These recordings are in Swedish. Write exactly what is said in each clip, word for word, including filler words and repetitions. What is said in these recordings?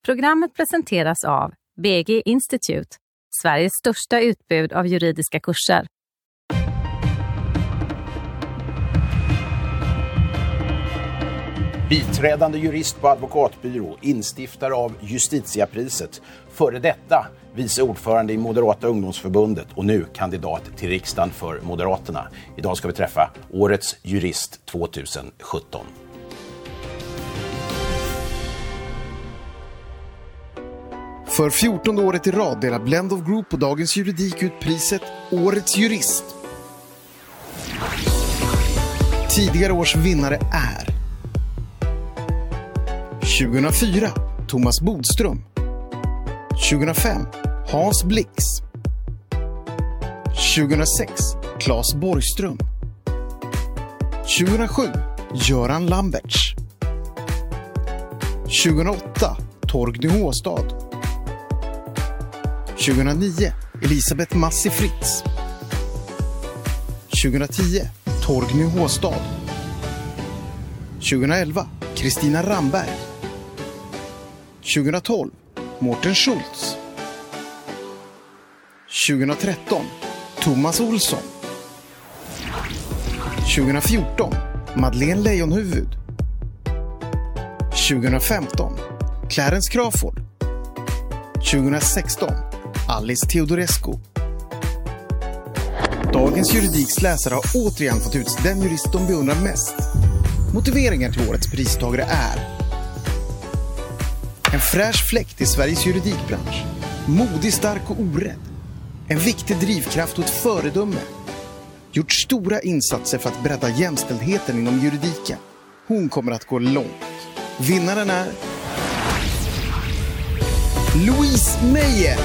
Programmet presenteras av B G Institute, Sveriges största utbud av juridiska kurser. Biträdande jurist på advokatbyrå, instiftare av Justitiapriset, före detta vice ordförande i Moderata ungdomsförbundet och nu kandidat till riksdagen för Moderaterna. Idag ska vi träffa årets jurist tjugohundrasjutton. För fjortonde året i rad delar Blend of Group och Dagens Juridik ut priset Årets jurist. Tidigare års vinnare är tjugohundrafyra Thomas Bodström, tjugohundrafem Hans Blix, tjugohundrasex Claes Borgström, tjugohundrasju Göran Lamberts, tjugohundraåtta Torgny Håstad, tjugohundranio Elisabeth Massi Fritz, tjugohundratio Torgny Håstad, tjugohundraelva Kristina Ramberg, tjugohundratolv Mårten Schultz, tjugohundratretton Thomas Olsson, tjugohundrafjorton Madeleine Lejonhuvud, tjugohundrafemton Clarence Crawford, tjugohundrasexton Alice Teodorescu. Dagens Juridiks läsare har återigen fått ut den jurist de beundrar mest. Motiveringar till årets pristagare är: en fräsch fläkt i Sveriges juridikbransch, modig, stark och orädd, en viktig drivkraft och ett föredöme, gjort stora insatser för att bredda jämställdheten inom juridiken. Hon kommer att gå långt. Vinnaren är Louise Meyer.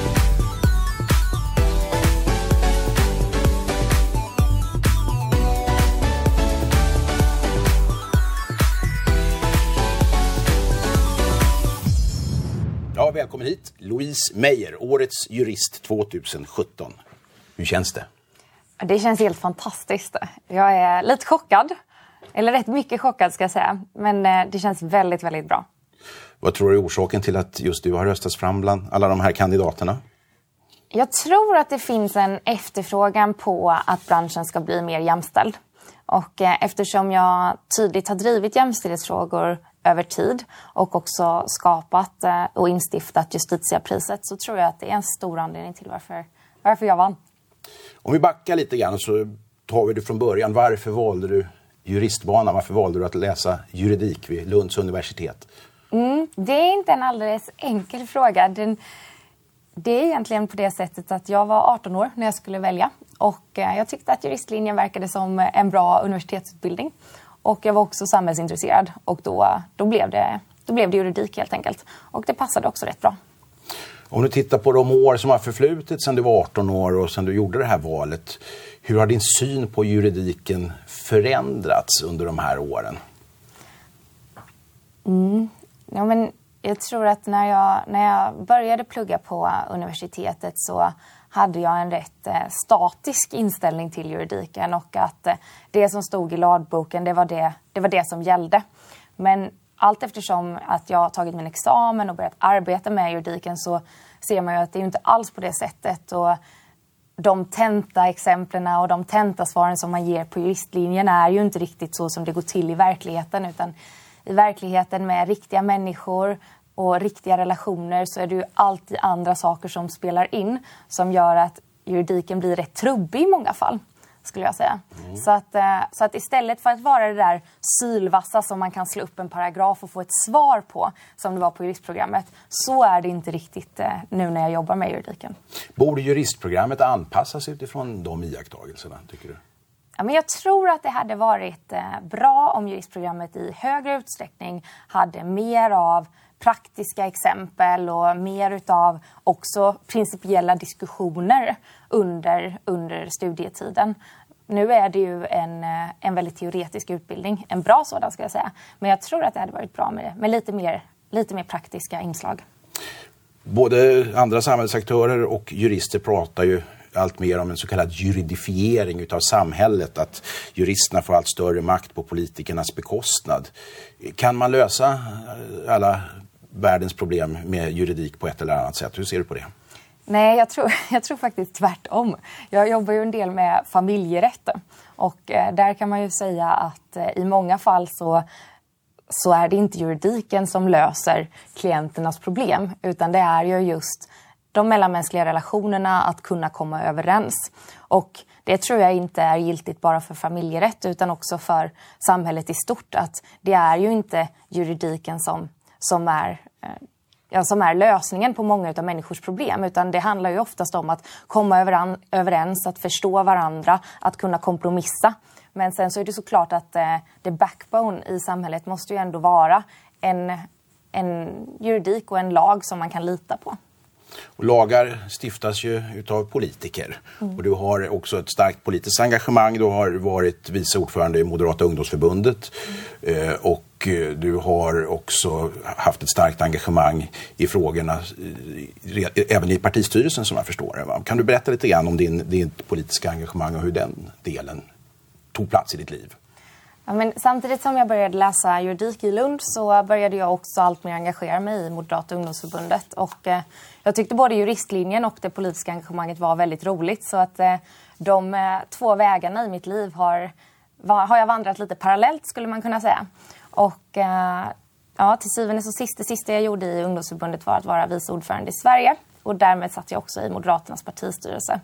Ja, välkommen hit, Louise Meyer, årets jurist tjugohundrasjutton. Hur känns det? Det känns helt fantastiskt. Jag är lite chockad, eller rätt mycket chockad ska jag säga, men det känns väldigt, väldigt bra. Vad tror du är orsaken till att just du har röstats fram bland alla de här kandidaterna? Jag tror att det finns en efterfrågan på att branschen ska bli mer jämställd. Och eftersom jag tydligt har drivit jämställdhetsfrågor över tid och också skapat och instiftat Justitiapriset, så tror jag att det är en stor anledning till varför, varför jag vann. Om vi backar lite grann så tar vi det från början. Varför valde du juristbanan? Varför valde du att läsa juridik vid Lunds universitet? Mm, det är inte en alldeles enkel fråga. Den, det är egentligen på det sättet att jag var arton år när jag skulle välja. Och jag tyckte att juristlinjen verkade som en bra universitetsutbildning. Och jag var också samhällsintresserad. Och då, då, blev det, då blev det juridik helt enkelt. Och det passade också rätt bra. Om du tittar på de år som har förflutit sedan du var arton år och sedan du gjorde det här valet. Hur har din syn på juridiken förändrats under de här åren? Mm. Ja, men jag tror att när jag, när jag började plugga på universitetet så hade jag en rätt eh, statisk inställning till juridiken och att eh, det som stod i lagboken, det var det, det var det som gällde. Men allt eftersom att jag har tagit min examen och börjat arbeta med juridiken så ser man ju att det är inte alls på det sättet. Och de tenta exemplen och de tenta svaren som man ger på juristlinjen är ju inte riktigt så som det går till i verkligheten, utan i verkligheten med riktiga människor och riktiga relationer så är det ju alltid andra saker som spelar in som gör att juridiken blir rätt trubbig i många fall, skulle jag säga. Mm. Så, att, så att istället för att vara det där sylvassa som man kan slå upp en paragraf och få ett svar på, som det var på juristprogrammet, så är det inte riktigt nu när jag jobbar med juridiken. Borde juristprogrammet anpassas utifrån de iakttagelserna, tycker du? Ja, men jag tror att det hade varit bra om juristprogrammet i högre utsträckning hade mer av praktiska exempel och mer utav också principiella diskussioner under, under studietiden. Nu är det ju en, en väldigt teoretisk utbildning, en bra sådan ska jag säga. Men jag tror att det hade varit bra med, med lite, mer, lite mer praktiska inslag. Både andra samhällsaktörer och jurister pratar ju allt mer om en så kallad juridifiering utav samhället, att juristerna får allt större makt på politikernas bekostnad. Kan man lösa alla världens problem med juridik på ett eller annat sätt. Hur ser du på det? Nej, jag tror, jag tror faktiskt tvärtom. Jag jobbar ju en del med familjerätt och eh, där kan man ju säga att eh, i många fall så, så är det inte juridiken som löser klienternas problem, utan det är ju just de mellanmänskliga relationerna, att kunna komma överens. Och det tror jag inte är giltigt bara för familjerätt utan också för samhället i stort. Att det är ju inte juridiken som, som, är, ja, som är lösningen på många av människors problem. Utan det handlar ju oftast om att komma överan, överens, att förstå varandra, att kunna kompromissa. Men sen så är det såklart att eh, det backbone i samhället måste ju ändå vara en, en juridik och en lag som man kan lita på. Och lagar stiftas ju utav politiker. Mm. Och du har också ett starkt politiskt engagemang. Du har varit vice ordförande i Moderata ungdomsförbundet. Mm. Eh, och du har också haft ett starkt engagemang i frågorna eh, även i partistyrelsen, som jag förstår det. Va? Kan du berätta lite grann om din, din politiska engagemang och hur den delen tog plats i ditt liv? Ja, men samtidigt som jag började läsa juridik i Lund så började jag också allt mer engagera mig i Moderata ungdomsförbundet. Och eh, jag tyckte både juristlinjen och det politiska engagemanget var väldigt roligt. Så att eh, de eh, två vägarna i mitt liv har, var, har jag vandrat lite parallellt, skulle man kunna säga. Och eh, ja, till syvende och sist, det sista jag gjorde i ungdomsförbundet var att vara vice ordförande i Sverige. Och därmed satt jag också i Moderaternas partistyrelse.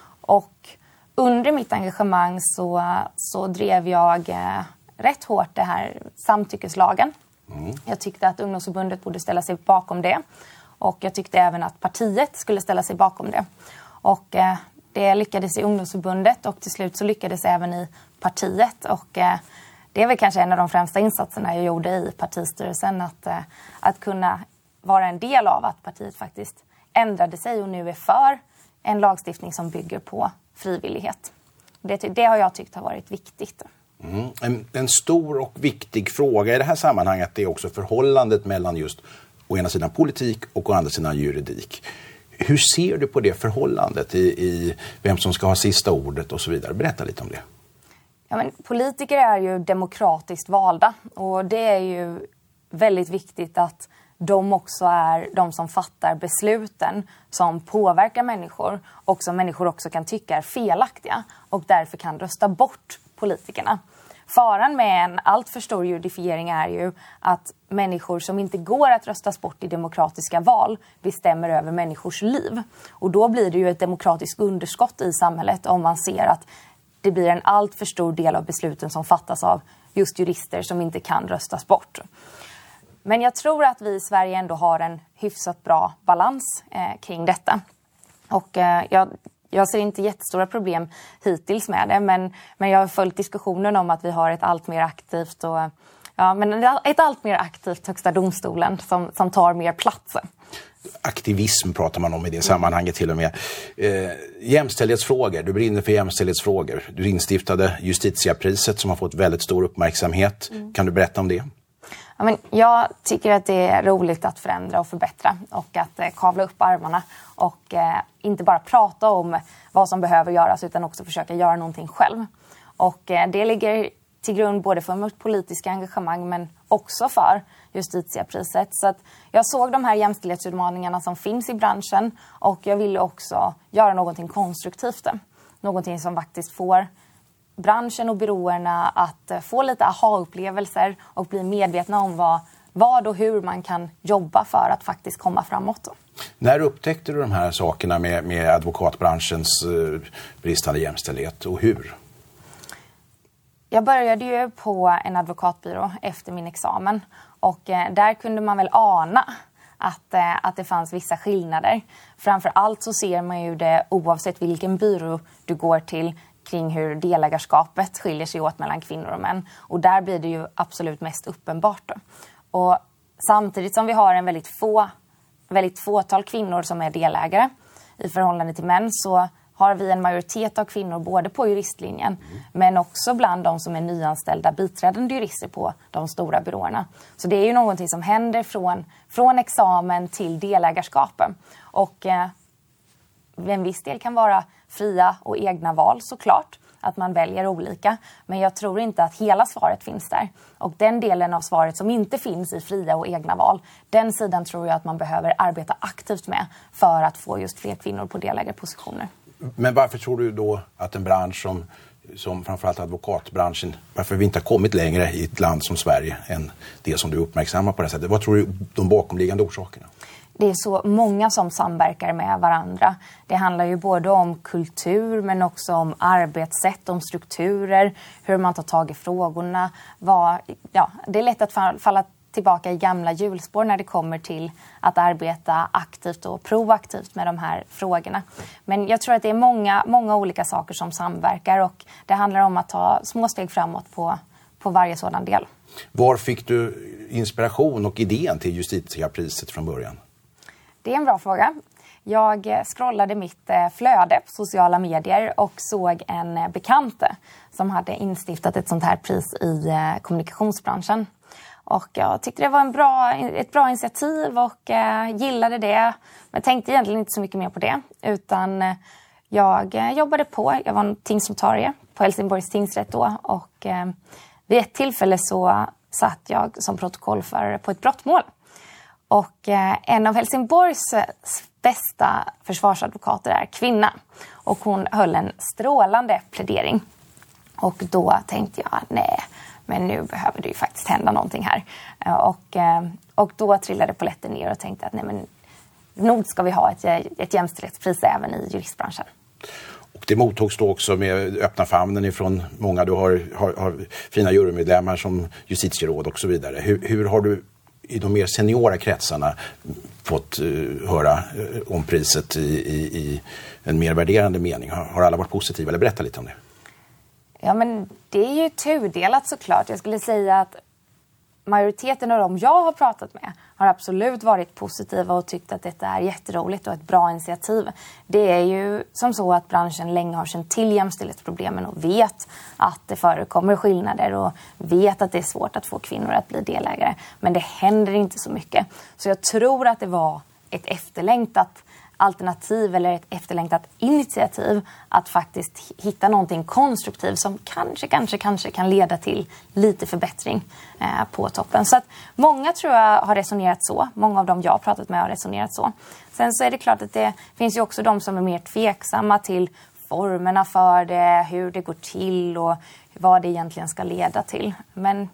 Och under mitt engagemang så, så drev jag eh, rätt hårt det här samtyckeslagen. Mm. Jag tyckte att ungdomsförbundet borde ställa sig bakom det. Och jag tyckte även att partiet skulle ställa sig bakom det. Och eh, det lyckades i ungdomsförbundet och till slut så lyckades även i partiet. Och eh, det är väl kanske en av de främsta insatserna jag gjorde i partistyrelsen. Att, eh, att kunna vara en del av att partiet faktiskt ändrade sig och nu är för en lagstiftning som bygger på frivillighet. Det, det har jag tyckt har varit viktigt. Mm. En, en stor och viktig fråga i det här sammanhanget är också förhållandet mellan just å ena sidan politik och å andra sidan juridik. Hur ser du på det förhållandet i, i vem som ska ha sista ordet och så vidare? Berätta lite om det. Ja, men politiker är ju demokratiskt valda och det är ju väldigt viktigt att de också är de som fattar besluten som påverkar människor och som människor också kan tycka är felaktiga och därför kan rösta bort politikerna. Faran med en alltför stor judifiering är ju att människor som inte går att röstas bort i demokratiska val bestämmer över människors liv. Och då blir det ju ett demokratiskt underskott i samhället om man ser att det blir en alltför stor del av besluten som fattas av just jurister som inte kan röstas bort. Men jag tror att vi i Sverige ändå har en hyfsat bra balans eh, kring detta. Och eh, jag, jag ser inte jättestora problem hittills med det. Men, men jag har följt diskussionen om att vi har ett allt mer aktivt, och, ja, men ett allt mer aktivt Högsta domstolen som, som tar mer plats. Aktivism pratar man om i det sammanhanget till och med. Eh, jämställdhetsfrågor, du brinner för jämställdhetsfrågor. Du instiftade Justitiapriset som har fått väldigt stor uppmärksamhet. Mm. Kan du berätta om det? Ja, men jag tycker att det är roligt att förändra och förbättra och att eh, kavla upp armarna och eh, inte bara prata om vad som behöver göras utan också försöka göra någonting själv. Och eh, det ligger till grund både för mitt politiska engagemang men också för Justitiapriset. Så att jag såg de här jämställdhetsutmaningarna som finns i branschen och jag ville också göra någonting konstruktivt. Någonting som faktiskt får branschen och byråerna att få lite aha-upplevelser och bli medvetna om vad, vad och hur man kan jobba för att faktiskt komma framåt. När upptäckte du de här sakerna med, med advokatbranschens eh, bristande jämställdhet och hur? Jag började ju på en advokatbyrå efter min examen och eh, där kunde man väl ana att, eh, att det fanns vissa skillnader. Framför allt så ser man ju det oavsett vilken byrå du går till kring hur delägarskapet skiljer sig åt mellan kvinnor och män. Och där blir det ju absolut mest uppenbart. Och samtidigt som vi har en väldigt få, väldigt fåtal kvinnor som är delägare i förhållande till män så har vi en majoritet av kvinnor både på juristlinjen mm. men också bland de som är nyanställda biträdande jurister på de stora byråerna. Så det är ju någonting som händer från, från examen till delägarskapen. Och eh, en viss del kan vara fria och egna val såklart. att man väljer olika. Men jag tror inte att hela svaret finns där. Och den delen av svaret som inte finns i fria och egna val, den sidan tror jag att man behöver arbeta aktivt med för att få just fler kvinnor på delägarpositioner. Men varför tror du då att en bransch som, som framförallt advokatbranschen, varför vi inte har kommit längre i ett land som Sverige än det som du uppmärksammar på det sättet? Vad tror du de bakomliggande orsakerna? Det är så många som samverkar med varandra. Det handlar ju både om kultur men också om arbetssätt, om strukturer, hur man tar tag i frågorna. Vad, ja, det är lätt att falla tillbaka i gamla hjulspår när det kommer till att arbeta aktivt och proaktivt med de här frågorna. Men jag tror att det är många, många olika saker som samverkar och det handlar om att ta små steg framåt på, på varje sådan del. Var fick du inspiration och idén till Justitiapriset från början? Det är en bra fråga. Jag scrollade mitt flöde på sociala medier och såg en bekant som hade instiftat ett sånt här pris i kommunikationsbranschen. Och jag tyckte det var en bra, ett bra initiativ och eh, gillade det. Men tänkte egentligen inte så mycket mer på det. Utan eh, jag eh, jobbade på. Jag var tingsnotarie på Helsingborgs tingsrätt då. Och eh, vid ett tillfälle så satt jag som protokollförare på ett brottmål. Och eh, en av Helsingborgs bästa försvarsadvokater är kvinna. Och hon höll en strålande plädering. Och då tänkte jag, nej... Men nu behöver det ju faktiskt hända någonting här. Och, och då trillade polletten ner och tänkte att nej men, nog ska vi ha ett, ett jämställdhetspris även i juristbranschen. Och det mottogs då också med öppna famnen ifrån många. Du har, har, har fina jurymedlemmar som justitieråd och så vidare. Hur, hur har du i de mer seniora kretsarna fått uh, höra uh, om priset i, i, i en mer värderande mening? Har, har alla varit positiva? Eller berätta lite om det. Ja, men det är ju tudelat såklart. Jag skulle säga att majoriteten av dem jag har pratat med har absolut varit positiva och tyckt att detta är jätteroligt och ett bra initiativ. Det är ju som så att branschen länge har känt till jämställdhetsproblemen och vet att det förekommer skillnader och vet att det är svårt att få kvinnor att bli delägare. Men det händer inte så mycket. Så jag tror att det var ett efterlängtat alternativ eller ett efterlängtat initiativ att faktiskt hitta någonting konstruktivt som kanske, kanske, kanske kan leda till lite förbättring eh, på toppen. Så att många tror jag har resonerat så. Många av dem jag har pratat med har resonerat så. Sen så är det klart att det finns ju också de som är mer tveksamma till formerna för det, hur det går till och vad det egentligen ska leda till. Men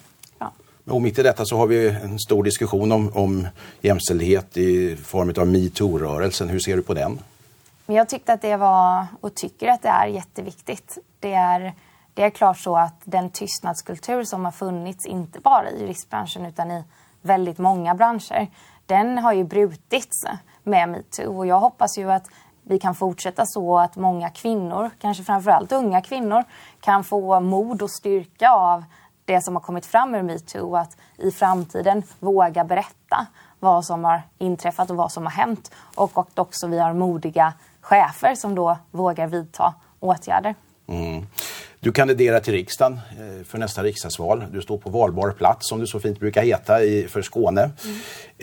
Och mitt i detta så har vi en stor diskussion om, om jämställdhet i form av MeToo-rörelsen. Hur ser du på den? Men jag tyckte att det var och tycker att det är jätteviktigt. Det är, det är klart så att den tystnadskultur som har funnits inte bara i juristbranschen utan i väldigt många branscher, den har ju brutits med MeToo. Och jag hoppas ju att vi kan fortsätta så att många kvinnor, kanske framförallt unga kvinnor, kan få mod och styrka av det som har kommit fram ur MeToo, att i framtiden våga berätta vad som har inträffat och vad som har hänt. Och, och också vi har modiga chefer som då vågar vidta åtgärder. Mm. Du kandiderar till riksdagen för nästa riksdagsval. Du står på valbar plats som det så fint brukar heta i, för Skåne. Mm.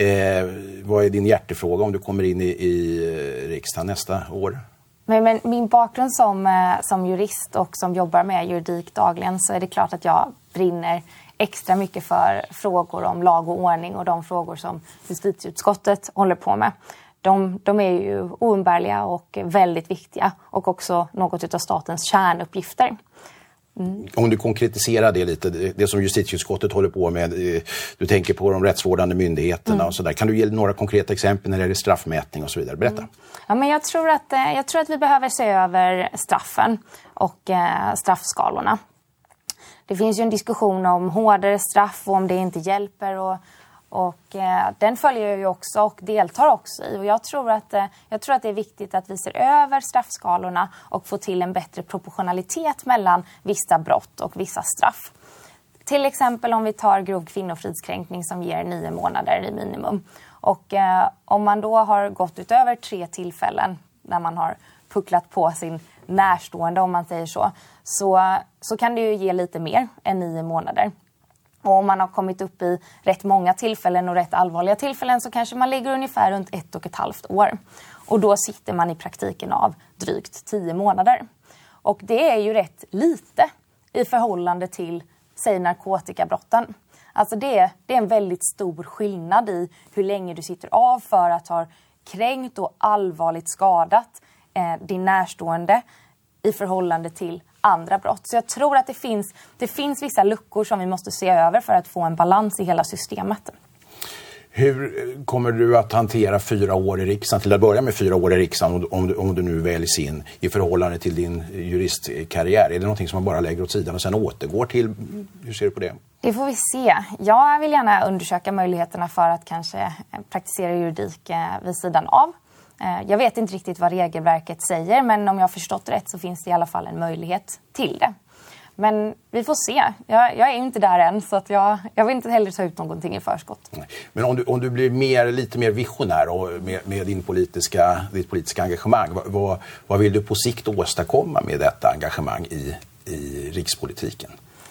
Eh, vad är din hjärtefråga om du kommer in i, i riksdagen nästa år? Men, men min bakgrund som, som jurist och som jobbar med juridik dagligen, så är det klart att jag brinner extra mycket för frågor om lag och ordning och de frågor som justitieutskottet håller på med. De, de är ju oumbärliga och väldigt viktiga och också något av statens kärnuppgifter. Mm. Om du konkretiserar det lite, det som justitieutskottet håller på med, du tänker på de rättsvårdande myndigheterna mm. och sådär. Kan du ge några konkreta exempel när det gäller straffmätning och så vidare? Berätta. Mm. Ja, men jag tror att, jag tror att vi behöver se över straffen och eh, straffskalorna. Det finns ju en diskussion om hårdare straff och om det inte hjälper och Och eh, den följer jag ju också och deltar också i. Och jag tror, att, eh, jag tror att det är viktigt att vi ser över straffskalorna och får till en bättre proportionalitet mellan vissa brott och vissa straff. Till exempel om vi tar grov kvinnofridskränkning som ger nio månader i minimum. Och eh, om man då har gått utöver tre tillfällen när man har pucklat på sin närstående, om man säger så, så, så kan det ju ge lite mer än nio månader. Och om man har kommit upp i rätt många tillfällen och rätt allvarliga tillfällen så kanske man ligger ungefär runt ett och ett halvt år. Och då sitter man i praktiken av drygt tio månader. Och det är ju rätt lite i förhållande till, säg, narkotikabrotten. Alltså det, det är en väldigt stor skillnad i hur länge du sitter av för att ha kränkt och allvarligt skadat eh, din närstående i förhållande till andra brott. Så jag tror att det finns, det finns vissa luckor som vi måste se över för att få en balans i hela systemet. Hur kommer du att hantera fyra år i riksdagen, till att börja med fyra år i riksdagen, om du, om du nu väljs in, i förhållande till din juristkarriär? Är det någonting som man bara lägger åt sidan och sen återgår till? Hur ser du på det? Det får vi se. Jag vill gärna undersöka möjligheterna för att kanske praktisera juridik vid sidan av. Jag vet inte riktigt vad regelverket säger, men om jag har förstått rätt så finns det i alla fall en möjlighet till det. Men vi får se. Jag, jag är inte där än, så att jag, jag vill inte heller ta ut någonting i förskott. Nej. Men om du, om du blir mer, lite mer visionär och med, med din politiska, ditt politiska engagemang, vad, vad vill du på sikt åstadkomma med detta engagemang i, i rikspolitiken?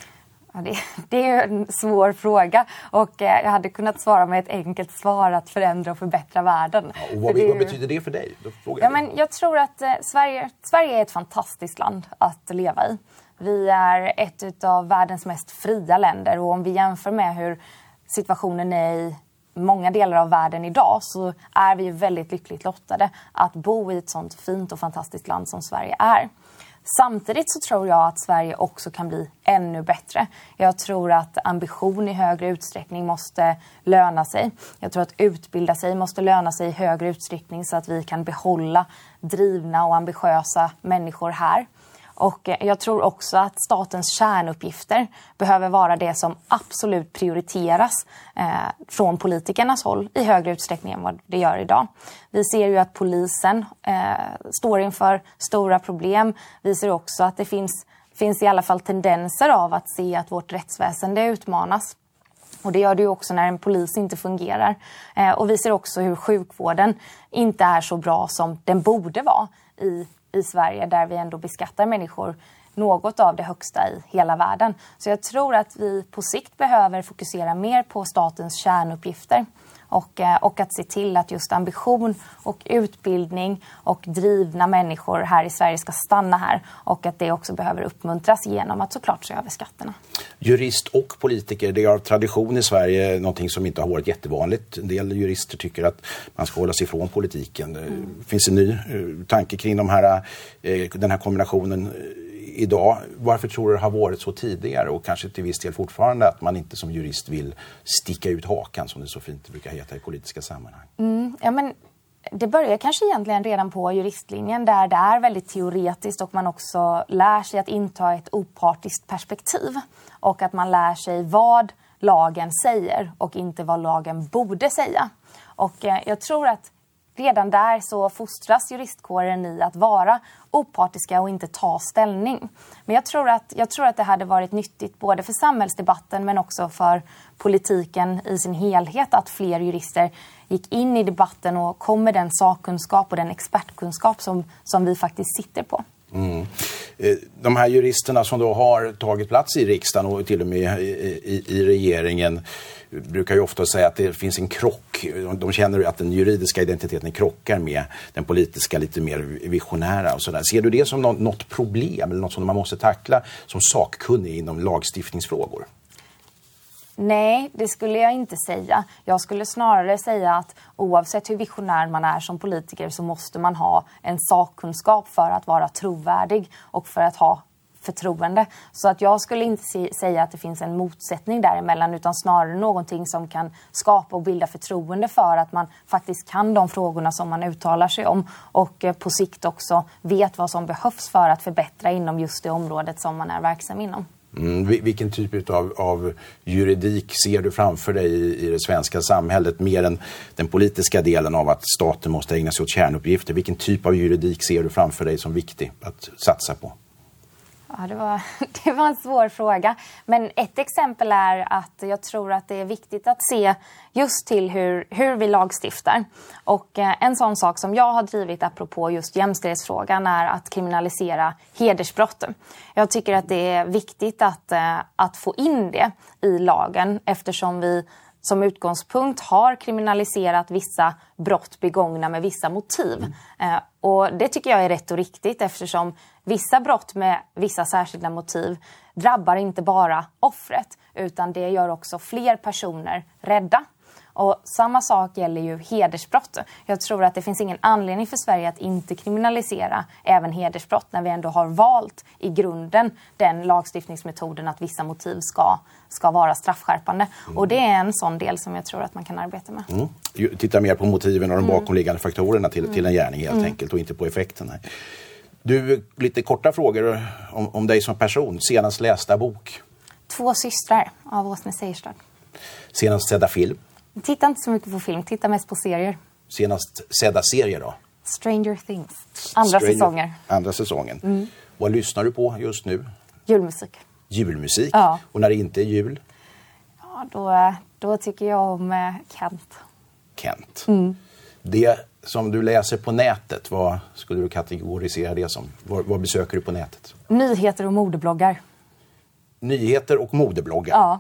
Ja, det, det är en svår fråga, och eh, jag hade kunnat svara med ett enkelt svar, att förändra och förbättra världen. Ja, och vad, det, vad betyder det för dig? Då frågar ja, men jag tror att eh, Sverige, Sverige är ett fantastiskt land att leva i. Vi är ett av världens mest fria länder, och om vi jämför med hur situationen är i många delar av världen idag, så är vi väldigt lyckligt lottade att bo i ett sånt fint och fantastiskt land som Sverige är. Samtidigt så tror jag att Sverige också kan bli ännu bättre. Jag tror att ambition i högre utsträckning måste löna sig. Jag tror att utbilda sig måste löna sig i högre utsträckning, så att vi kan behålla drivna och ambitiösa människor här. Och jag tror också att statens kärnuppgifter behöver vara det som absolut prioriteras eh, från politikernas håll i högre utsträckning än vad det gör idag. Vi ser ju att polisen eh, står inför stora problem. Vi ser också att det finns, finns i alla fall tendenser av att se att vårt rättsväsende utmanas. Och det gör det ju också när en polis inte fungerar. Eh, och vi ser också hur sjukvården inte är så bra som den borde vara i i Sverige, där vi ändå beskattar människor något av det högsta i hela världen. Så jag tror att vi på sikt behöver fokusera mer på statens kärnuppgifter och, och att se till att just ambition och utbildning och drivna människor här i Sverige ska stanna här, och att det också behöver uppmuntras genom att såklart se över skatterna. Jurist och politiker, det är av tradition i Sverige någonting som inte har varit jättevanligt. En del jurister tycker att man ska hålla sig ifrån politiken. Mm. Finns en ny tanke kring de här, den här kombinationen idag? Varför tror du det har varit så tidigare, och kanske till viss del fortfarande, att man inte som jurist vill sticka ut hakan, som det så fint brukar heta i politiska sammanhang? Mm, ja, men det börjar kanske egentligen redan på juristlinjen, där det är väldigt teoretiskt och man också lär sig att inta ett opartiskt perspektiv, och att man lär sig vad lagen säger och inte vad lagen borde säga. Och eh, jag tror att redan där så fostras juristkåren i att vara opartiska och inte ta ställning. Men jag tror att, jag tror att det hade varit nyttigt både för samhällsdebatten men också för politiken i sin helhet, att fler jurister gick in i debatten och kom med den sakkunskap och den expertkunskap som, som vi faktiskt sitter på. Mm. De här juristerna som då har tagit plats i riksdagen och till och med i, i, i regeringen brukar ju ofta säga att det finns en krock. De känner att den juridiska identiteten krockar med den politiska, lite mer visionära och sådär. Ser du det som något problem eller något som man måste tackla som sakkunnig inom lagstiftningsfrågor? Nej, det skulle jag inte säga. Jag skulle snarare säga att oavsett hur visionär man är som politiker så måste man ha en sakkunskap för att vara trovärdig och för att ha förtroende. Så att jag skulle inte se, säga att det finns en motsättning däremellan, utan snarare någonting som kan skapa och bilda förtroende för att man faktiskt kan de frågorna som man uttalar sig om, och på sikt också vet vad som behövs för att förbättra inom just det området som man är verksam inom. Mm, vilken typ av, av juridik ser du framför dig i, i det svenska samhället, mer än den politiska delen av att staten måste ägna sig åt kärnuppgifter? Vilken typ av juridik ser du framför dig som viktig att satsa på? Ja, det var, det var en svår fråga. Men ett exempel är att jag tror att det är viktigt att se just till hur, hur vi lagstiftar. Och eh, en sån sak som jag har drivit apropå just jämställdhetsfrågan är att kriminalisera hedersbrott. Jag tycker att det är viktigt att, eh, att få in det i lagen, eftersom vi som utgångspunkt har kriminaliserat vissa brott begångna med vissa motiv. Mm. Eh, och det tycker jag är rätt och riktigt, eftersom vissa brott med vissa särskilda motiv drabbar inte bara offret, utan det gör också fler personer rädda. Och samma sak gäller ju hedersbrott. Jag tror att det finns ingen anledning för Sverige att inte kriminalisera även hedersbrott när vi ändå har valt i grunden den lagstiftningsmetoden att vissa motiv ska, ska vara straffskärpande. Mm. Och det är en sån del som jag tror att man kan arbeta med. Mm. Titta mer på motiven och de bakomliggande faktorerna till, mm. till en gärning helt mm. enkelt och inte på effekterna. Du, lite korta frågor om, om dig som person. Senast lästa bok? Två systrar av Åsne Seierstad. Senast sedda film? Titta inte så mycket på film, titta mest på serier. Senast sedda serier då? Stranger Things. Andra Stranger, säsonger. Andra säsongen. Mm. Vad lyssnar du på just nu? Julmusik. Julmusik? Ja. Och när det inte är jul? Ja, då, då tycker jag om eh, Kent. Kent. Mm. Det som du läser på nätet, vad skulle du kategorisera det som? Vad, vad besöker du på nätet? Nyheter och modebloggar. Nyheter och modebloggar? Ja.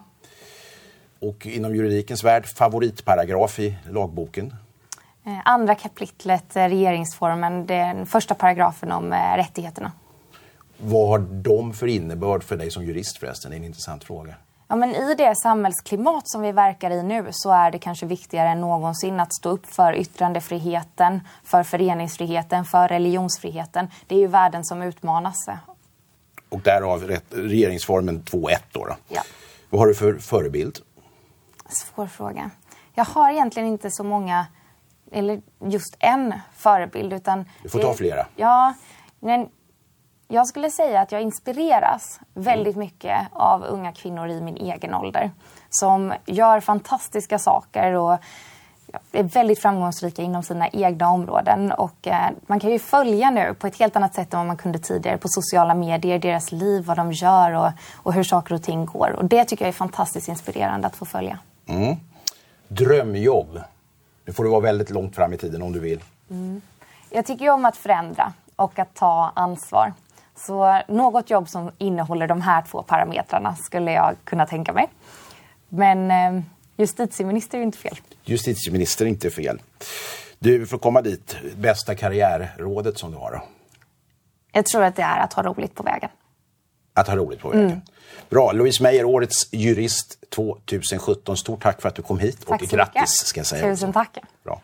Och inom juridikens värld, favoritparagraf i lagboken? Eh, andra kapitlet, eh, regeringsformen, den första paragrafen om eh, rättigheterna. Vad har de för innebörd för dig som jurist förresten? Det är en intressant fråga. Ja, men i det samhällsklimat som vi verkar i nu så är det kanske viktigare än någonsin att stå upp för yttrandefriheten, för föreningsfriheten, för religionsfriheten. Det är ju värden som utmanas. Och därav rätt, regeringsformen två ett då, då. Ja. Vad har du för förebild? Svår fråga. Jag har egentligen inte så många, eller just en förebild. Utan du får ta flera. Ja, men jag skulle säga att jag inspireras väldigt mycket av unga kvinnor i min egen ålder. Som gör fantastiska saker och är väldigt framgångsrika inom sina egna områden. Och eh, man kan ju följa nu på ett helt annat sätt än vad man kunde tidigare på sociala medier, deras liv, vad de gör och, och hur saker och ting går. Och det tycker jag är fantastiskt inspirerande att få följa. Mm. Drömjobb. Nu får du vara väldigt långt fram i tiden om du vill. Mm. Jag tycker ju om att förändra och att ta ansvar. Så något jobb som innehåller de här två parametrarna skulle jag kunna tänka mig. Men eh, justitieminister är ju inte fel. Justitieminister är inte fel. Du får komma dit. Bästa karriärrådet som du har då? Jag tror att det är att ha roligt på vägen. Att ha roligt på vägen. Mm. Bra. Louise Meijer, årets jurist tjugohundrasjutton. Stort tack för att du kom hit. Tack och så grattis mycket. Ska jag säga. Tusen tack. Bra.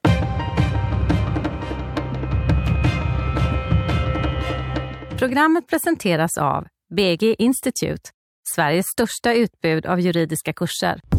Programmet presenteras av B G Institute, Sveriges största utbud av juridiska kurser.